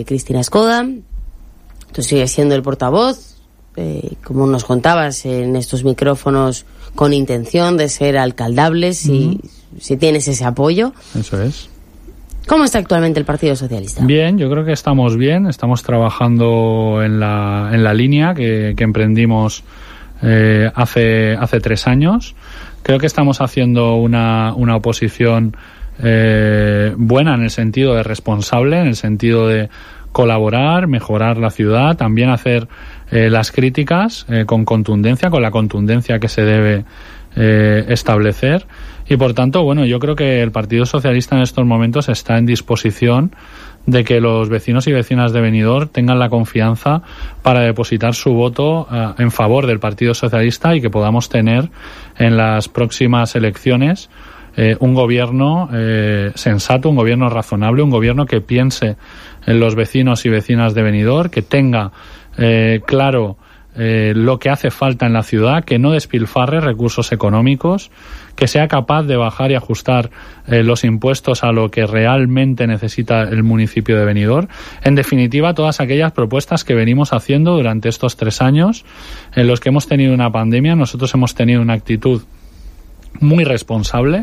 Cristina Escoda. Tú sigues siendo el portavoz, como nos contabas en estos micrófonos, con intención de ser alcaldable si tienes ese apoyo. Eso es. ¿Cómo está actualmente el Partido Socialista? Bien, yo creo que estamos bien, estamos trabajando en la línea que emprendimos hace 3 años. Creo que estamos haciendo una oposición buena en el sentido de responsable, en el sentido de colaborar, mejorar la ciudad, también hacer las críticas con contundencia, con la contundencia que se debe establecer. Y por tanto, bueno, yo creo que el Partido Socialista en estos momentos está en disposición de que los vecinos y vecinas de Benidorm tengan la confianza para depositar su voto en favor del Partido Socialista y que podamos tener en las próximas elecciones un gobierno sensato, un gobierno razonable, un gobierno que piense en los vecinos y vecinas de Benidorm, que tenga claro lo que hace falta en la ciudad, que no despilfarre recursos económicos, que sea capaz de bajar y ajustar los impuestos a lo que realmente necesita el municipio de Benidorm. En definitiva, todas aquellas propuestas que venimos haciendo durante estos 3 años en los que hemos tenido una pandemia. Nosotros hemos tenido una actitud muy responsable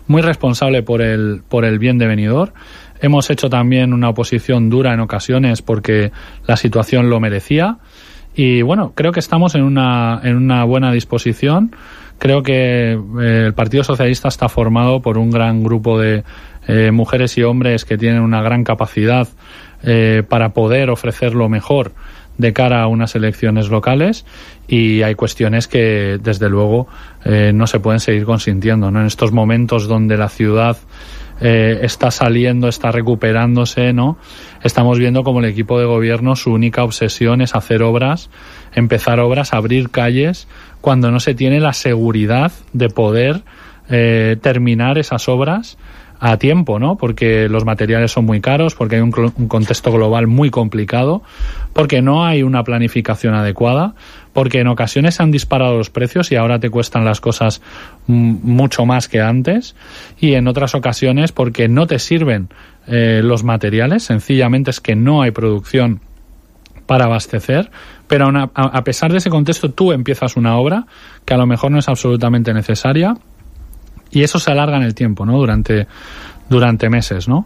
por el bien de Benidorm. Hemos hecho también una oposición dura en ocasiones porque la situación lo merecía. Y bueno, creo que estamos en una buena disposición. Creo que el Partido Socialista está formado por un gran grupo de mujeres y hombres que tienen una gran capacidad para poder ofrecer lo mejor de cara a unas elecciones locales, y hay cuestiones que desde luego no se pueden seguir consintiendo, ¿no? En estos momentos donde la ciudad está saliendo, está recuperándose, ¿no? Estamos viendo como el equipo de gobierno, su única obsesión es hacer obras, empezar obras, abrir calles, cuando no se tiene la seguridad de poder terminar esas obras a tiempo, ¿no? Porque los materiales son muy caros, porque hay un contexto global muy complicado, porque no hay una planificación adecuada, porque en ocasiones se han disparado los precios y ahora te cuestan las cosas mucho más que antes, y en otras ocasiones porque no te sirven los materiales, sencillamente es que no hay producción para abastecer, pero a pesar de ese contexto tú empiezas una obra que a lo mejor no es absolutamente necesaria, y eso se alarga en el tiempo, ¿no? Durante meses, ¿no?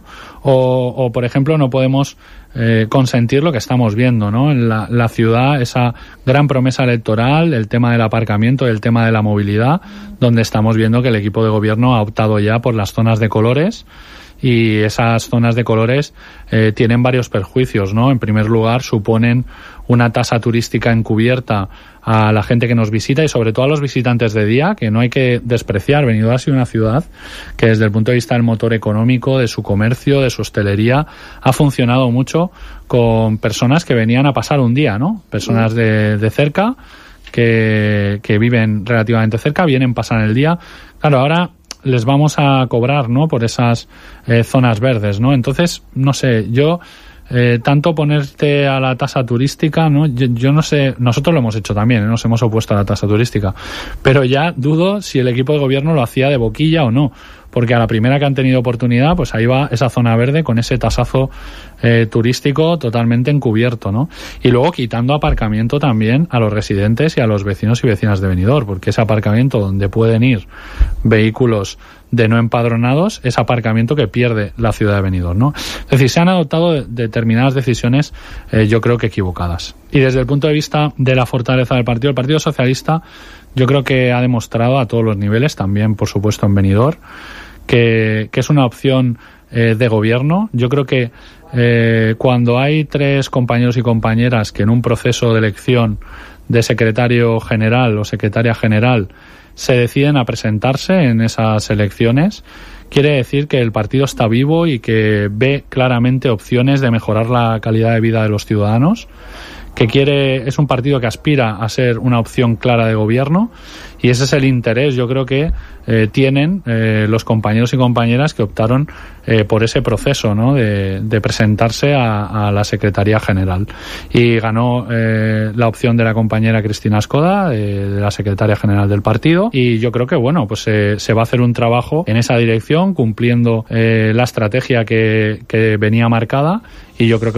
O por ejemplo, no podemos consentir lo que estamos viendo, ¿no? En la ciudad, esa gran promesa electoral, el tema del aparcamiento, el tema de la movilidad, donde estamos viendo que el equipo de gobierno ha optado ya por las zonas de colores, y esas zonas de colores tienen varios perjuicios, ¿no? En primer lugar, suponen una tasa turística encubierta a la gente que nos visita y sobre todo a los visitantes de día, que no hay que despreciar. Benidorm ha sido una ciudad que desde el punto de vista del motor económico, de su comercio, de su hostelería, ha funcionado mucho con personas que venían a pasar un día, ¿no? Personas de cerca que viven relativamente cerca, vienen, pasan el día. Claro, ahora les vamos a cobrar, ¿no? Por esas zonas verdes, ¿no? Entonces, no sé, yo tanto ponerte a la tasa turística, ¿no? Yo no sé, nosotros lo hemos hecho también, ¿eh? Nos hemos opuesto a la tasa turística, pero ya dudo si el equipo de gobierno lo hacía de boquilla o no, porque a la primera que han tenido oportunidad, pues ahí va esa zona verde con ese tasazo turístico totalmente encubierto, ¿no? Y luego quitando aparcamiento también a los residentes y a los vecinos y vecinas de Benidorm, porque ese aparcamiento donde pueden ir vehículos de no empadronados, es aparcamiento que pierde la ciudad de Benidorm, ¿no? Es decir, se han adoptado determinadas decisiones, yo creo que equivocadas. Y desde el punto de vista de la fortaleza del partido, el Partido Socialista, yo creo que ha demostrado a todos los niveles, también por supuesto en Benidorm, que es una opción de gobierno. Yo creo que cuando hay 3 compañeros y compañeras que en un proceso de elección de secretario general o secretaria general se deciden a presentarse en esas elecciones, quiere decir que el partido está vivo y que ve claramente opciones de mejorar la calidad de vida de los ciudadanos, que es un partido que aspira a ser una opción clara de gobierno, y ese es el interés, yo creo que tienen los compañeros y compañeras que optaron por ese proceso, ¿no? de presentarse a la Secretaría General, y ganó la opción de la compañera Cristina Escoda, de la Secretaria General del partido, y yo creo que bueno, pues se va a hacer un trabajo en esa dirección, cumpliendo la estrategia que venía marcada, y yo creo que